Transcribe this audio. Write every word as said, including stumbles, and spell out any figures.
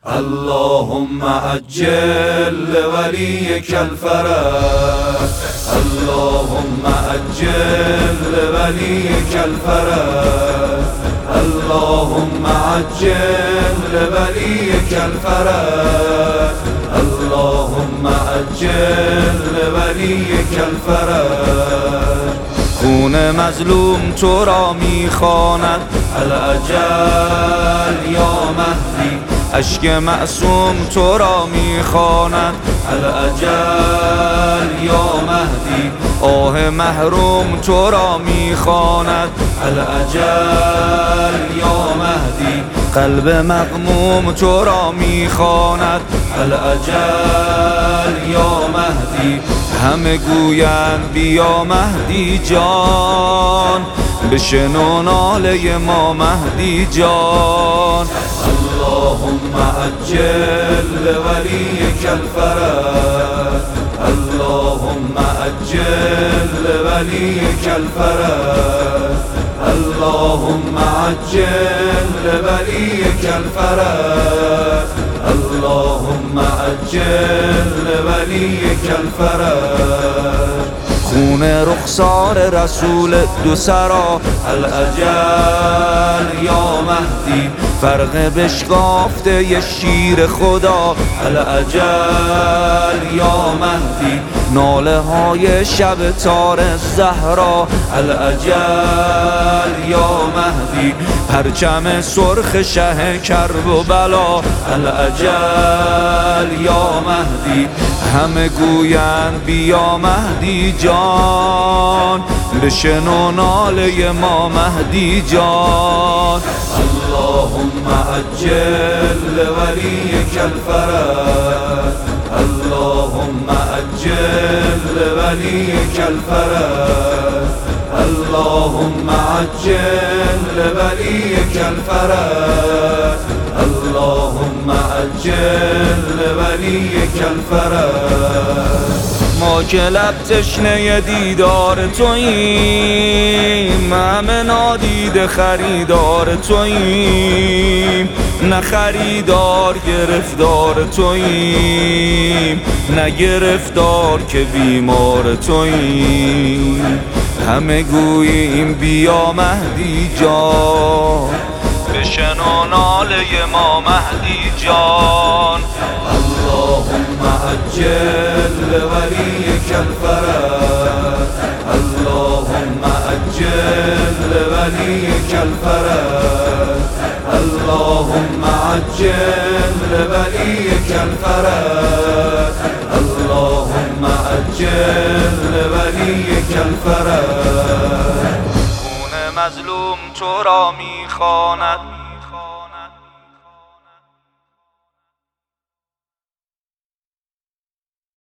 اللهم عجل لوليك الفرج، اللهم عجل لوليك الفرج، اللهم عجل لوليك الفرج، اللهم عجل لوليك الفرج. خون مظلوم تو را میخواند الاجل یا مهدی، اشک معصوم تو را میخواند الاجل یا مهدی، آه محروم تو را میخواند الاجل یا مهدی، قلب مغموم تو را میخواند الاجل یا مهدی. همه گویند بیا مهدی جان، بشنو ناله ما مهدی جان. اللهم عجل لوليك الفرج، اللهم عجل لوليك الفرج، اللهم عجل لوليك الفرج، اللهم عجل لوليك الفرج. خون رخسار رسول دو سرا الاجل یا مهدی، فرق بشکافته ی شیر خدا الاجل یا مهدی، ناله های شب تار زهرا الاجل یا مهدی، پرچم سرخ شه کرب و بلا الاجل یا مهدی. همه گویند بیا مهدی جان، بشنو ناله ما مهدی جان. اللهم عجل لوليك الفرج، اللهم عجل لوليك الفرج، اللهم عجل لوليك الفرج، اللهم عجل لوليك الفرج. ما که لب تشنه دیدار توییم، همه نادیده خریدار توییم، نه خریدار گرفتار توییم، نه گرفتار که بیمار توییم. همه گوییم بیا مهدی جان، بشنو ناله ما مهدی جان. اللهم عجل لوليك الفرج، اللهم عجل لوليك الفرج، اللهم عجل لوليك الفرج، اللهم عجل لوليك الفرج. خون مظلوم تو را میخواند